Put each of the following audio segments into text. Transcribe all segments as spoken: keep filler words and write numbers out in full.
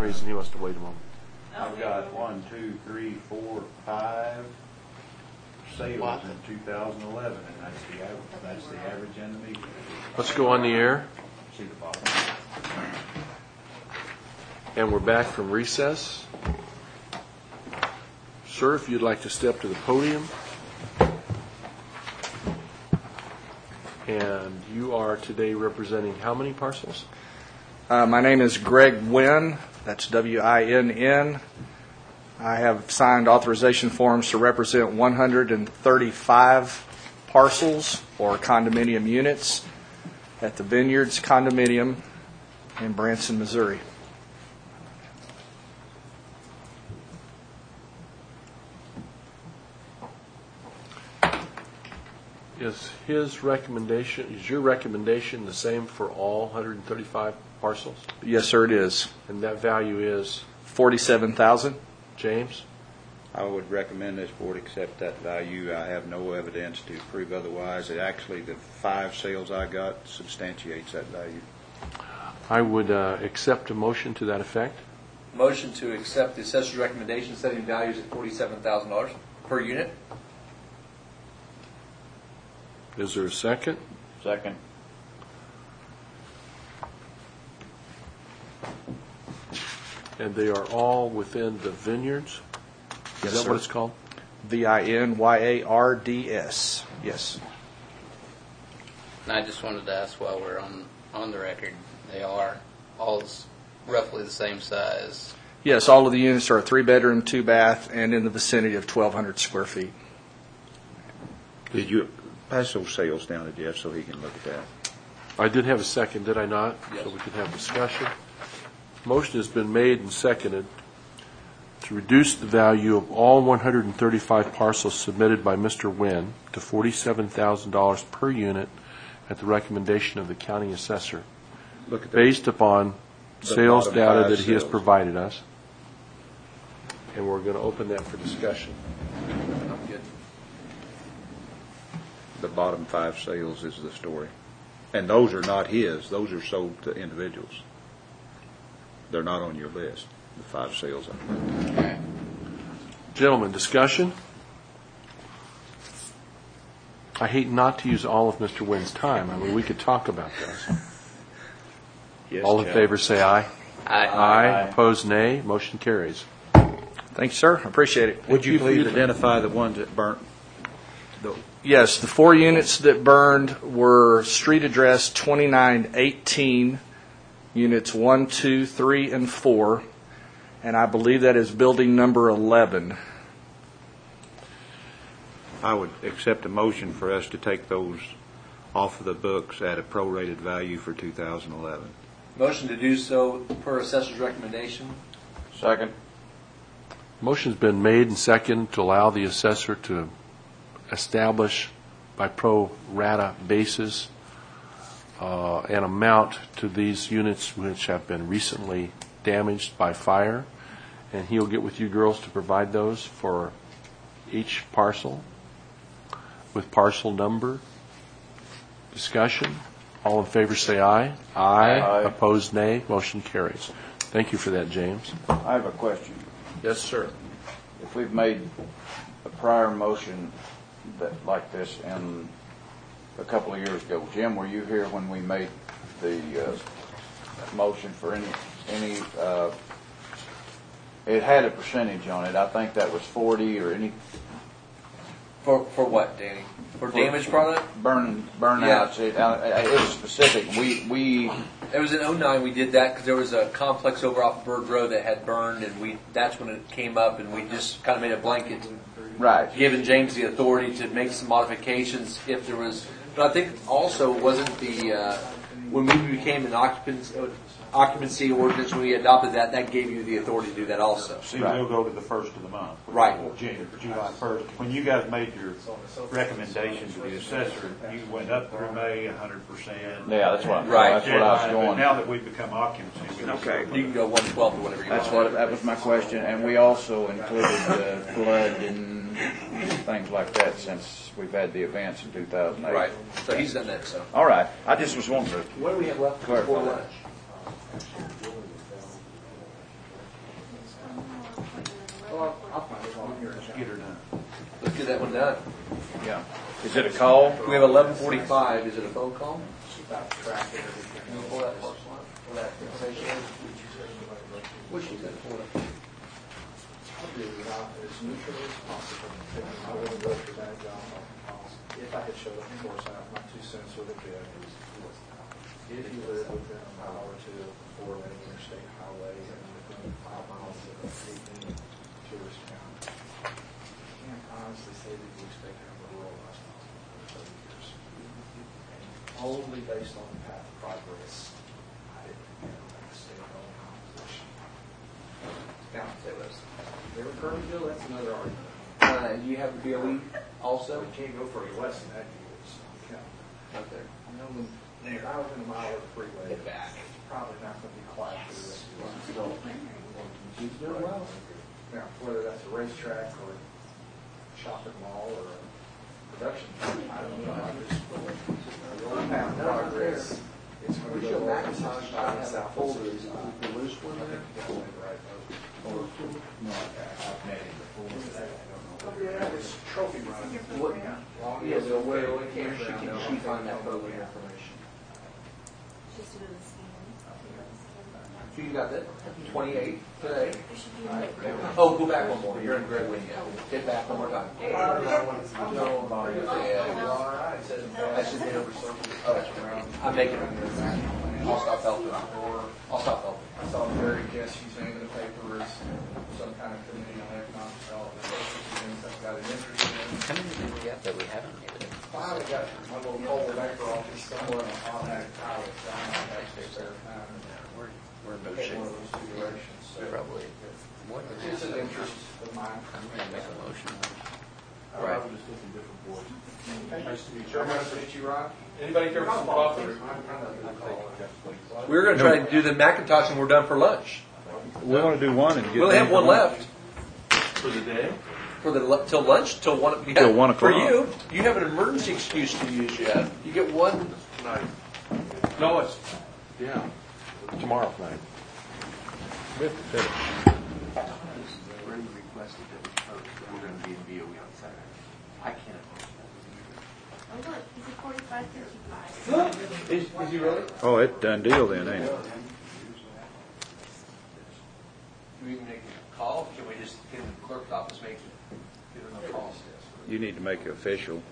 some reason he wants to wait a moment. I've got one, two, three, four, five sales in two thousand eleven, and that's the average, that's the average in the meeting. Let's go on the air. See the bottom. And we're back from recess. Sir, if you'd like to step to the podium. And you are today representing how many parcels? Uh, my name is Greg Wynn. That's W I N N. I have signed authorization forms to represent one hundred thirty-five parcels or condominium units at the Vineyards Condominium in Branson, Missouri. Is his recommendation, is your recommendation the same for all one hundred thirty-five parcels? Yes, sir, it is. And that value is? forty-seven thousand dollars. James? I would recommend this board accept that value. I have no evidence to prove otherwise. It actually, the five sales I got substantiates that value. I would uh, accept a motion to that effect. Motion to accept the assessor's recommendation setting values at forty-seven thousand dollars per unit. Is there a second? Second. And they are all within the Vineyards? Is Yes, that sir. what it's called? V I N Y A R D S. Yes. And I just wanted to ask while we're on, on the record, they are all s- roughly the same size. Yes, all of the units are a three-bedroom, two-bath, and in the vicinity of twelve hundred square feet. Did you pass those sales down to Jeff so he can look at that? I did have a second, did I not? Yes. So we could have discussion. Motion has been made and seconded to reduce the value of all one hundred thirty-five parcels submitted by Mister Wynn to forty-seven thousand dollars per unit at the recommendation of the county assessor, Look at the, based upon The sales bottom data five that he has sales. provided us. And we're going to open that for discussion. I'm good. the bottom five sales is the story. And those are not his. Those are sold to individuals. They're not on your list, the five sales. Gentlemen, discussion? I hate not to use all of Mister Wynn's time. I mean, we could talk about this. Yes, All in Chad. favor say aye. I, Aye. Opposed, nay. Motion carries. Thank you, sir. I appreciate it. Would you Thank you for please your- identify the ones that burnt? The- Yes, the four units that burned were street address twenty-nine eighteen, units one, two, three, and four, and I believe that is building number eleven. I would accept a motion for us to take those off of the books at a prorated value for two thousand eleven. Motion to do so per assessor's recommendation. Second. Motion's been made and seconded to allow the assessor to establish by pro rata basis uh, an amount to these units which have been recently damaged by fire. And he'll get with you girls to provide those for each parcel with parcel number. Discussion. All in favor say aye. Aye. Aye. Opposed, nay. Motion carries. Thank you for that, James. I have a question. Yes, sir. If we've made a prior motion that, like this in a couple of years ago, Jim, were you here when we made the uh, motion for any, any, uh, it had a percentage on it. I think that was forty or any. For for what, Danny? For damaged product? Burn, burnouts. It, uh, it was specific. We, we, It was in oh nine we did that because there was a complex over off Bird Road that had burned, and we that's when it came up, and we just kind of made a blanket, right. giving James the authority to make some modifications if there was. But I think also wasn't the uh, when we became an occupancy occupancy ordinance when we adopted that, that gave you the authority to do that also. See, we'll go to the first of the month. Right. June, July first. When you guys made your recommendation to the assessor, you went up through May a hundred percent. Yeah, that's what, Right. that's what I was But going. now that we've become occupancy, we just. Okay. You can go one twelve or whatever you That's want. what, that was my question, and we also included uh, flood and things like that since we've had the events in two thousand eight. Right. So he's done that. So All right, I just was wondering. what do we have left Clarify before that. lunch? Get her done. Let's get that one done. Yeah. Is it a call? We have eleven forty-five. Is it a phone call? About track and everything. Can you pull that parcel out? Pull that information in? What she said, pull it up. I'll do it out as neutral as possible. I wouldn't go for that job on cost. If I could show them, of course, I have my two cents with a bid. If you live within a mile or two of the four-lane interstate highway and within five miles of a eighteen tourist town, I can't honestly say that you expect to have a rural lifestyle for thirty years. And only based on the path of progress, I didn't think that would stay on opposition. Yeah, say this. They were Kirbyville, that's another argument. Uh, you have the B O E also? So we can't go further west than that deal, so, yeah. Out there. I know when, if I was in a mile of the freeway, Get back. it's probably not going to be quiet for the rest of the So, she's doing well. Now, whether that's a racetrack or a shopping mall or a production, I don't know. I just, the old path of progress, it's going to We go show over Macintosh, I sixty-five have south. folders, the loose one I there. think you guys made the right vote. I've met him before. Oh, yeah, it's trophy run. What? Long Yes, ago, where, where where can she, can she find that photo information? She's doing the scan. So you got that, twenty-eight today? Oh, go back one more, you're in Greg Wynn, yeah. Get back one more time. No, yeah. I should hit over circle. Oh, that's right. I'm making it. I'll stop helping. I'll stop helping. I saw Barry Jesse's name in the paper as some kind of committee on economic development. Things I've got an interest in. How many did we get that we haven't made it? Finally got my little Culver Vector office somewhere on that pilot. I'm actually there now. We're, we're in Take motion. one of those two directions. So Probably. What? it's an interest of mine. I'm going to make a motion. Right. We're just looking different boards. Nice to meet you. Nice to meet you, Ron. Anybody care for some coffee? We were gonna try to do the Macintosh and we're done for lunch. We want to do one and get. We only have these one done. left For the day? for the, lu- till lunch, till one. yeah, Till one For o'clock. you, you have an emergency excuse to use yet. You get one. Night. No, it's, yeah, tomorrow night. We have to finish. Brady requested that we post, that we're going to be in B O E on Saturday. I can't. Oh, look, he's a forty-five fifty-five. Is, is he really? Oh, it's done deal then, ain't it? Do we even make a call? Can we just, can the clerk's office make, give him a call? You need to make it official.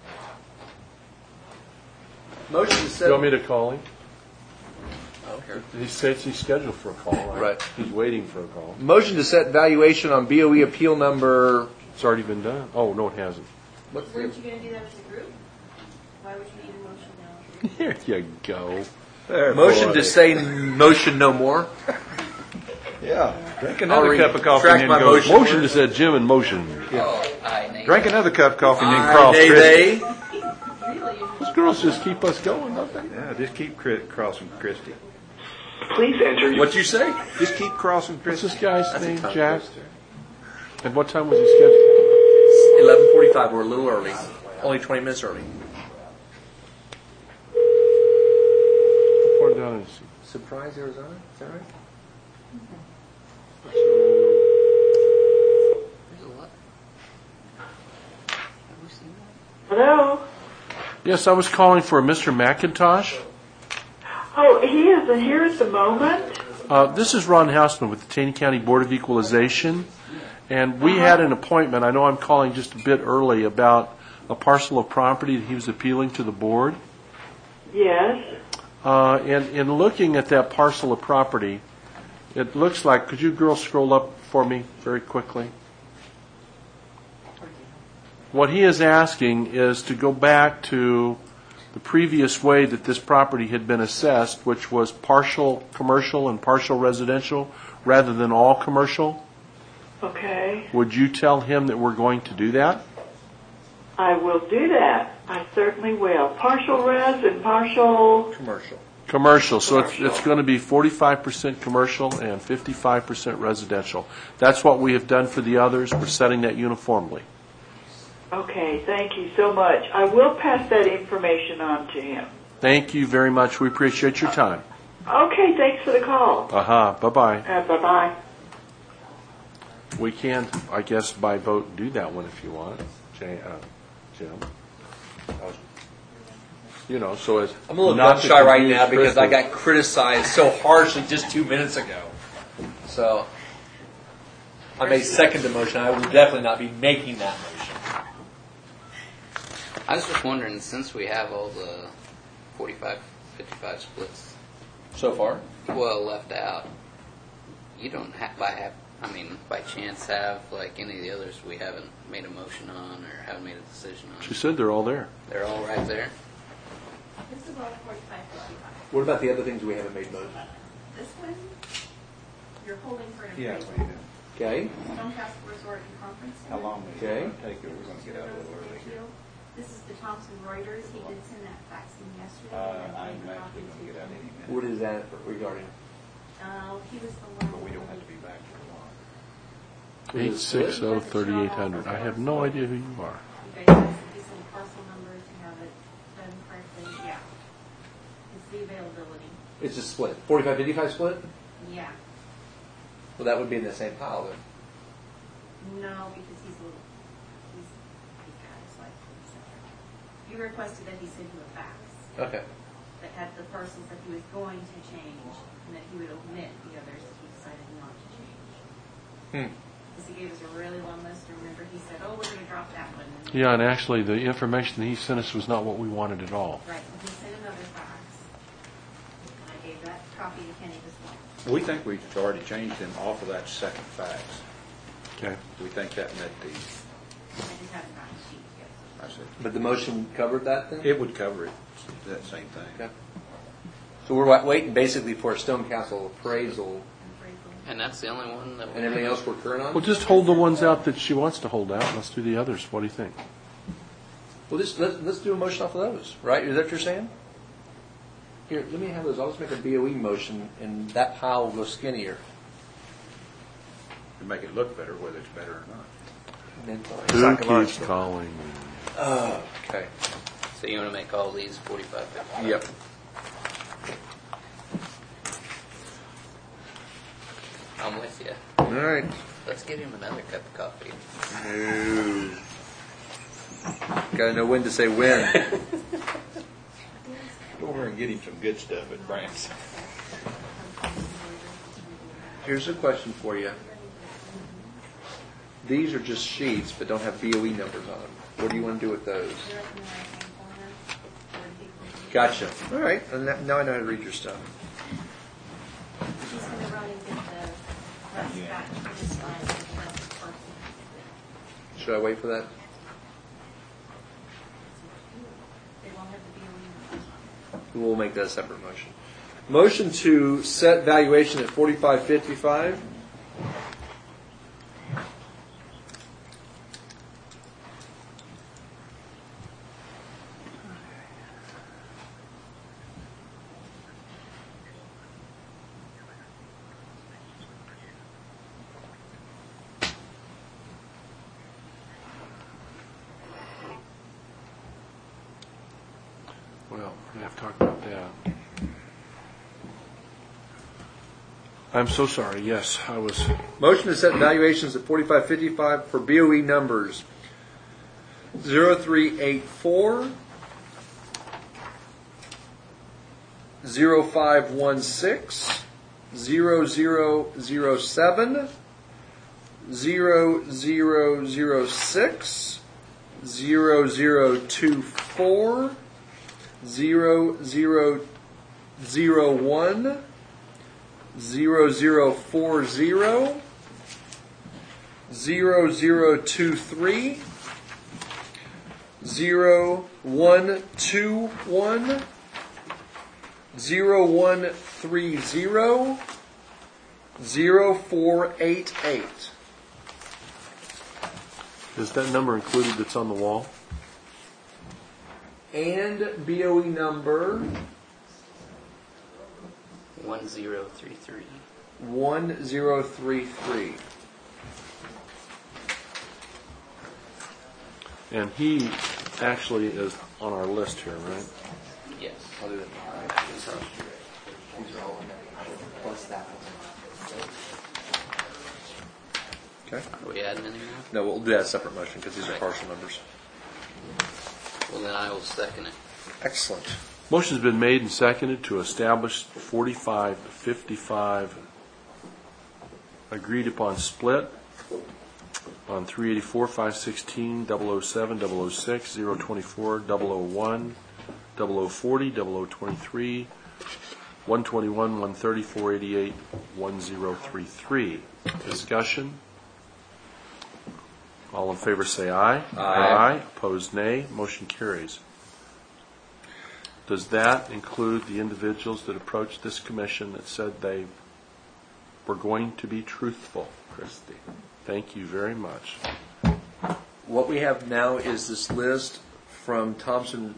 Motion to You set. want me to call him? I don't care. He says he's scheduled for a call, right? Right. He's waiting for a call. Motion to set valuation on B O E appeal number. It's already been done. Oh, no, it hasn't. What's Weren't the? you going to do that as a group? Why would you need a motion now? Here you go. There, Motion boy. to say motion no more. Yeah. Drink I'll another cup of coffee retract and my then go. motion. Motion to set Jim in motion. Oh, I need. Drink another cup of coffee and then Aye, cross nay, Christie. they. Really? These girls just keep us going, don't they? Yeah, just keep cri- crossing Christie. Please enter your What'd you say? Just keep crossing What's Christie. this guy's That's a name, tongue Jack? twister. And what time was he scheduled? eleven forty-five. We're a little early. Only twenty minutes early. How far down is he? Surprise, Arizona? Is that right? There's a lot. Have we seen that? Hello? Yes, I was calling for a Mister McIntosh. Oh, he isn't here at the moment. Uh, this is Ron Hausman with the Taney County Board of Equalization, and we had an appointment. I know I'm calling just a bit early about a parcel of property that he was appealing to the board. Yes. Uh, and in looking at that parcel of property, it looks like, could you girls scroll up for me very quickly? What he is asking is to go back to the previous way that this property had been assessed, which was partial commercial and partial residential rather than all commercial. Okay. Would you tell him that we're going to do that? I will do that. I certainly will. Partial res and partial. Commercial. Commercial. So it's, Commercial. it's going to be forty-five percent commercial and fifty-five percent residential. That's what we have done for the others. We're setting that uniformly. Okay, thank you so much. I will pass that information on to him. Thank you very much. We appreciate your time. Okay, thanks for the call. Aha. Bye-bye. Uh, bye-bye. We can, I guess, by vote, do that one if you want, Ja- uh, Jim. You know, so as. I'm a little not gun to shy right confuse now because I Crystal. got criticized so harshly just two minutes ago. So I may second the motion. I will definitely not be making that motion. I was just wondering, since we have all the forty-five, fifty-five splits, So far? well, left out, you don't have, by have, I mean, by chance have, like any of the others we haven't made a motion on or haven't made a decision on. She said they're all there. They're all right there? This is all forty-five fifty-five. What about the other things we haven't made motion? This one, you're holding for an Yeah, appraisal. we do. Okay. Stonecastle Resort and Conference Center. How long is it Okay. going to take you? We're going to get out a little early here. This is the Thomson Reuters. He did send that fax in yesterday. Uh, and I'm gave a actually copy going to to get out you. any minute. What is that regarding? Uh, he was the one. But we don't have to be back for long. Eight six zero thirty eight hundred. I have no idea who you are. Okay, so you some parcel numbers to have it done correctly. Yeah. It's the availability. It's a split. forty-five fifty-five split? Yeah. Well, that would be in the same pile then. No, because he's a little, he's, he's got his life separate. You requested that he send you a fax Okay. that had the parcels that he was going to change and that he would omit the others that he decided not to change. Hmm. Because he gave us a really long list. Remember, he said, oh, we're going to drop that one. And Yeah, and actually, the information that he sent us was not what we wanted at all. Right, and he sent another fax. And I gave that copy to Kenny this morning. We think we've already changed him off of that second fax. Okay. We think that met the, I just haven't gotten the sheet yet. I said, But the motion covered that then? it would cover it, that same thing. Okay. So we're wa- waiting basically for a Stone Castle appraisal, And appraisal. And that's the only one that we and everything else we're current on? Well, just hold the ones out that she wants to hold out. Let's do the others. What do you think? Well, just, let's, let's do a motion off of those, right? Is that what you're saying? Here, let me have those. I'll just make a B O E motion, and that pile will go skinnier. To make it look better, whether it's better or not. And then, Who keeps calling? Oh, okay. So you want to make all these forty-five, fifty? Yep. I'm with you. All right. Let's get him another cup of coffee. No. Gotta know when to say when. Go over and get him some good stuff at Brandt's. Here's a question for you. These are just sheets, but don't have B O E numbers on them. What do you want to do with those? They're up in the right-hand corner. Where people- Gotcha. All right. And that- now I know how to read your stuff. She's going to run and get the rest back for this line. and that's the first one. Should I wait for that? They won't have the B O E numbers on it. We'll make that a separate motion. Motion to set valuation at forty-five fifty-five. Well, we have to talk about that. I'm so sorry. Yes, I was. Motion to set valuations at forty-five fifty-five for B O E numbers zero three eight four, zero five one six, zero zero zero seven, zero zero zero six, zero zero two four, zero zero zero one, zero zero four zero, zero zero two three, zero one two one, zero one three zero, zero four eight eight. Is that number included that's on the wall? And B O E number One zero three three. one zero three three. And he actually is on our list here, right? Yes. I'll do that. These are all in there. Plus that one. Okay. Are we adding any more? No, we'll do that as a separate motion because these are Right. partial numbers. Well, then I will second it. Excellent. Motion's been made and seconded to establish forty-five fifty-five agreed upon split on three eighty-four, five sixteen, double oh seven, double oh six, zero twenty-four, double oh one, double oh forty, double oh twenty-three, one twenty-one, one thirty, four eighty-eight, one oh thirty-three. Discussion? All in favor say aye. Aye. Opposed, nay. Motion carries. Does that include the individuals that approached this commission that said they were going to be truthful, Christie? Thank you very much. What we have now is this list from Thomson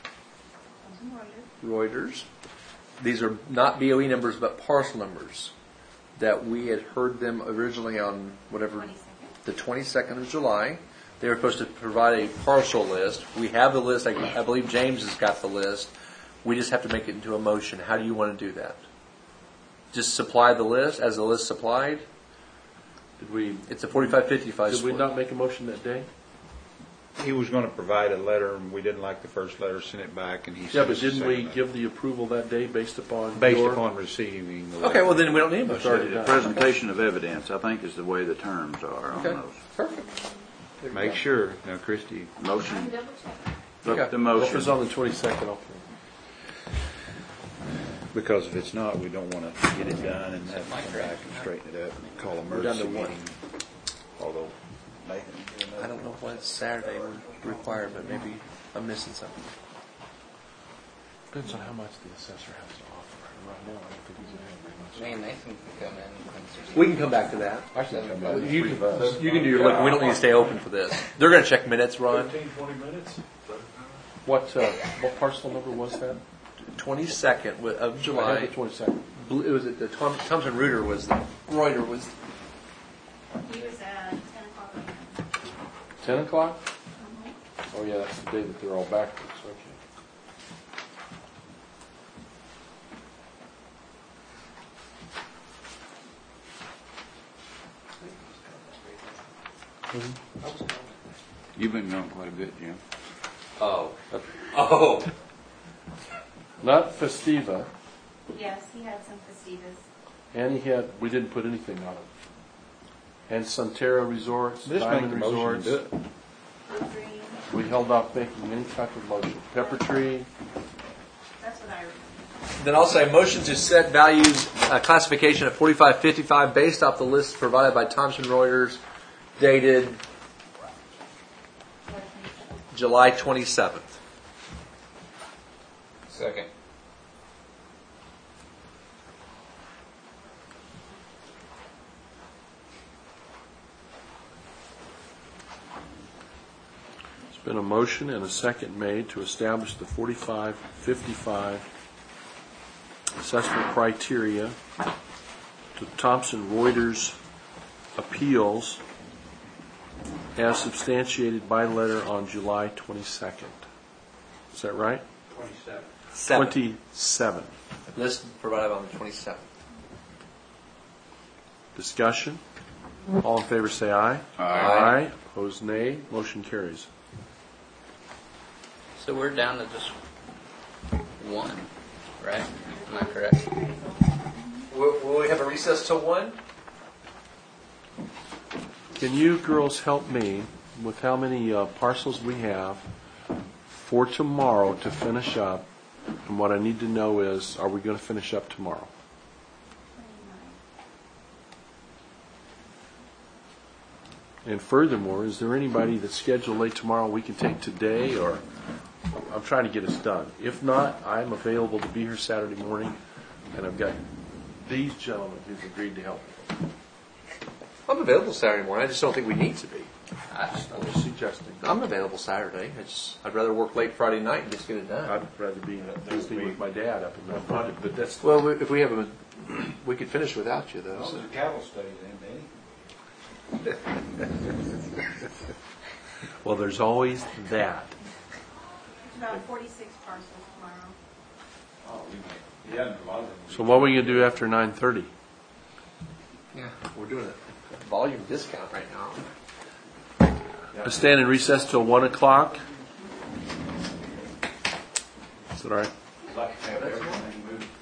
Reuters. These are not B O E numbers, but parcel numbers that we had heard them originally on whatever, the twenty-second of July. They were supposed to provide a partial list. We have the list. I, I believe James has got the list. We just have to make it into a motion. How do you want to do that? Just supply the list as the list supplied? Did we, It's a forty-five fifty-five did we split. not make a motion that day? He was going to provide a letter, and we didn't like the first letter, sent it back, and he Yeah, sent but us a didn't we second letter. give the approval that day based upon Based your- upon receiving the letter. Okay, well then we don't need a It's already motion. done. Presentation of evidence, I think, is the way the terms are on Okay, those. perfect. Make sure. Now, Christie, I'm Motion, double checking. look Okay. at the What was motion. on the twenty-second? Okay. because if it's not, we don't want to get it done and have to come back and straighten it up and call a We're down to emergency one. meeting. Although, Nathan. I don't know what Saturday would require, but maybe I'm missing something. Depends on how much the assessor has to offer. Right now, I don't think he's going to have very much. Me and Nathan can come in. We can come back to that. I can come back. You Three of us. can, you can do your look. We don't need to stay open for this. They're going to check minutes, Ron. twenty minutes. What, uh, what parcel number was that? twenty-second wi- of I had July. the twenty-second. Bl- It was at the Thom- Thomson Reuters was the Reuter was. He was at ten o'clock. Ten o'clock? Oh, yeah, that's the day that they're all backwards, okay. You've been gone quite a bit, Jim. Oh. Oh. Not Festiva, Yes, he had some festivas. and he had, we didn't put anything on it. And Sunterra Resorts, Just make Diamond the motion and Resorts. do it. Blue Green, We held off making any type of motion. Pepper Tree, that's what I remember. Then I'll say motion to set values uh, classification at forty-five fifty-five based off the list provided by Thomson Reuters, dated July twenty-seventh. Second. there's been a motion and a second made to establish the forty-five fifty-five assessment criteria to Thomson Reuters appeals as substantiated by letter on July twenty-second. Is that right? Seven. twenty-seven. List provided on the twenty-seventh. Discussion? All in favor say aye. Aye. Opposed, nay. Motion carries. So we're down to just one, right? Am I correct? Will, will we have a recess till one? Can you girls help me with how many uh, parcels we have for tomorrow to finish up? And what I need to know is, are we going to finish up tomorrow? And furthermore, is there anybody that's scheduled late tomorrow we can take today, or I'm trying to get us done. If not, I'm available to be here Saturday morning, and I've got these gentlemen who've agreed to help me. I'm available Saturday morning. I just don't think we need to be. I, I'm just suggesting. I'm available Saturday. I just, I'd rather work late Friday night and just get it done. I'd rather be visiting with my dad up in Mount Pleasant, but that's, Well, we- if we have a, we could finish without you though. so- the cattle stays in, Danny. well, there's always that. It's about forty-six parcels tomorrow. Oh, we may. Yeah, a lot of them. So what are we going to do after nine thirty? Yeah, we're doing a volume discount right now. I stand in recess till one o'clock. Is that all right? Like to have everything moved